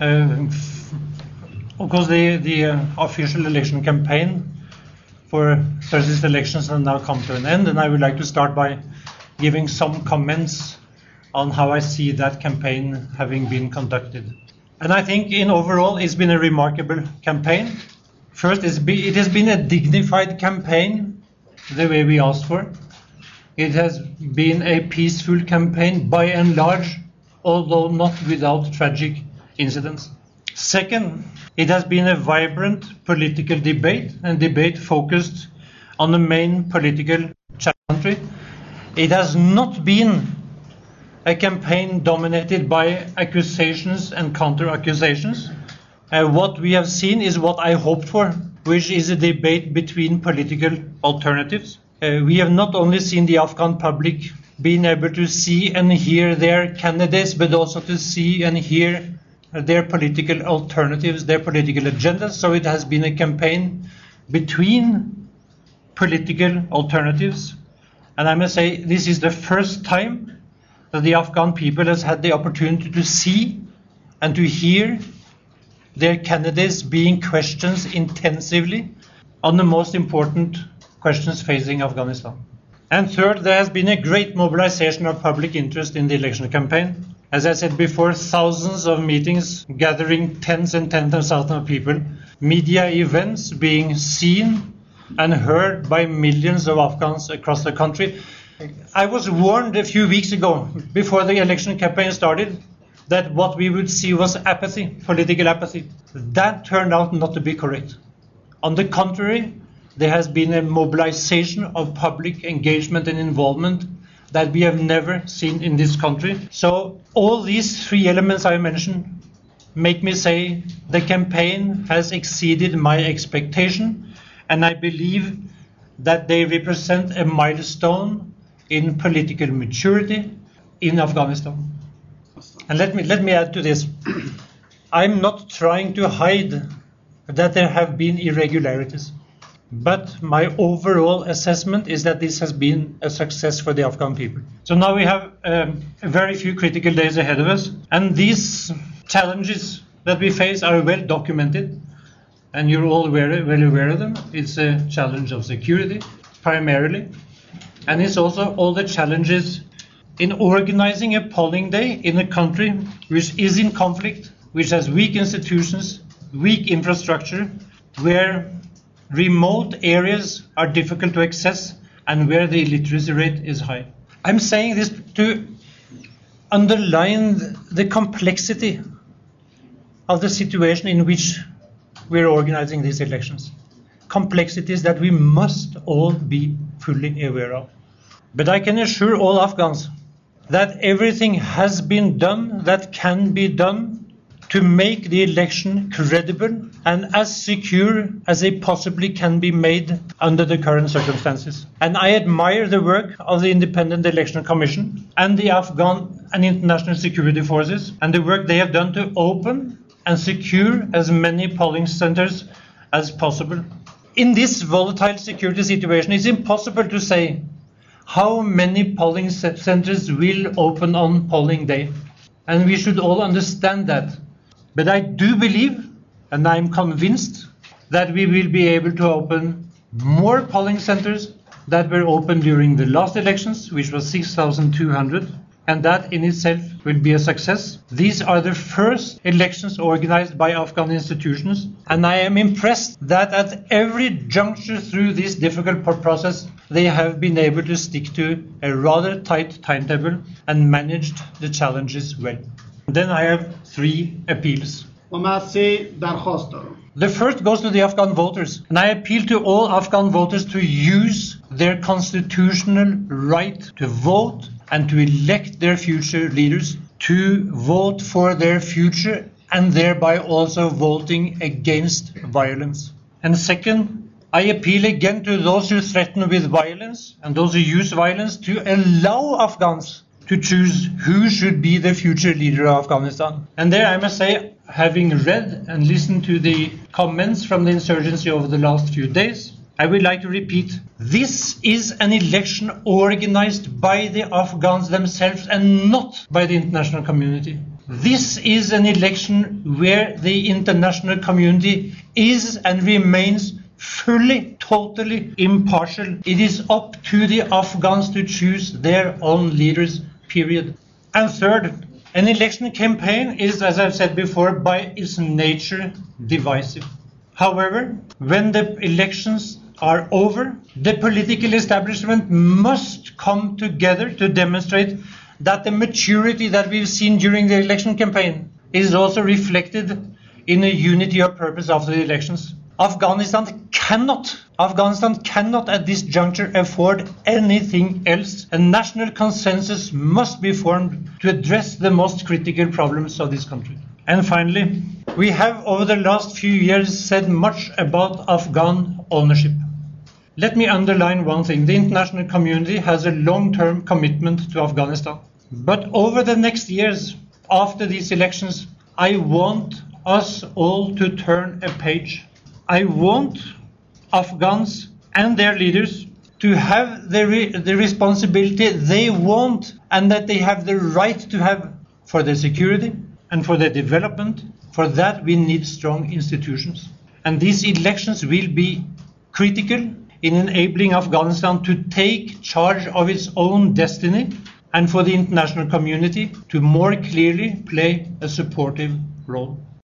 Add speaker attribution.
Speaker 1: Of course, the official election campaign for Thursday's elections has now come to an end, and I would like to start by giving some comments on how I see that campaign having been conducted. And I think in overall it's been a remarkable campaign. First, it has been a dignified campaign, the way we asked for. It has been a peaceful campaign by and large, although not without tragic incidents. Second, it has been a vibrant political debate, and debate focused on the main political challenge. It has not been a campaign dominated by accusations and counter-accusations. What we have seen is what I hoped for, which is a debate between political alternatives. We have not only seen the Afghan public being able to see and hear their candidates, but also to see and hear their political alternatives, their political agendas. So it has been a campaign between political alternatives. And I must say, this is the first time that the Afghan people has had the opportunity to see and to hear their candidates being questioned intensively on the most important questions facing Afghanistan. And third, there has been a great mobilization of public interest in the election campaign. As I said before, thousands of meetings gathering tens and tens of thousands of people, media events being seen and heard by millions of Afghans across the country. I was warned a few weeks ago, before the election campaign started, that what we would see was apathy, political apathy. That turned out not to be correct. On the contrary, there has been a mobilization of public engagement and involvement that we have never seen in this country. So all these three elements I mentioned make me say the campaign has exceeded my expectation, and I believe that they represent a milestone in political maturity in Afghanistan. And let me add to this. I'm not trying to hide that there have been irregularities, but my overall assessment is that this has been a success for the Afghan people. So now we have very few critical days ahead of us, and these challenges that we face are well documented, and you're all well aware of them. It's a challenge of security, primarily, and it's also all the challenges in organizing a polling day in a country which is in conflict, which has weak institutions, weak infrastructure, where remote areas are difficult to access, and where the illiteracy rate is high. I'm saying this to underline the complexity of the situation in which we're organizing these elections. Complexities that we must all be fully aware of. But I can assure all Afghans that everything has been done that can be done to make the election credible and as secure as it possibly can be made under the current circumstances. And I admire the work of the Independent Election Commission and the Afghan and international security forces, and the work they have done to open and secure as many polling centers as possible. In this volatile security situation, it's impossible to say how many polling centers will open on polling day. And we should all understand that. But I do believe, and I'm convinced, that we will be able to open more polling centers that were opened during the last elections, which was 6,200, and that in itself will be a success. These are the first elections organized by Afghan institutions, and I am impressed that at every juncture through this difficult process, they have been able to stick to a rather tight timetable and managed the challenges well. Then I have three appeals. The first goes to the Afghan voters, and I appeal to all Afghan voters to use their constitutional right to vote and to elect their future leaders, to vote for their future and thereby also voting against violence. And second, I appeal again to those who threaten with violence and those who use violence to allow Afghans to choose who should be the future leader of Afghanistan. And there I must say, having read and listened to the comments from the insurgency over the last few days, I would like to repeat, this is an election organized by the Afghans themselves and not by the international community. This is an election where the international community is and remains fully, totally impartial. It is up to the Afghans to choose their own leaders, period. And third, an election campaign is, as I've said before, by its nature divisive. However, when the elections are over, the political establishment must come together to demonstrate that the maturity that we've seen during the election campaign is also reflected in a unity of purpose after the elections. Afghanistan cannot at this juncture afford anything else. A national consensus must be formed to address the most critical problems of this country. And finally, we have over the last few years said much about Afghan ownership. Let me underline one thing. The international community has a long-term commitment to Afghanistan. But over the next years, after these elections, I want us all to turn a page. I want Afghans and their leaders to have the responsibility they want and that they have the right to have for their security and for their development. For that, we need strong institutions. And these elections will be critical in enabling Afghanistan to take charge of its own destiny and for the international community to more clearly play a supportive role.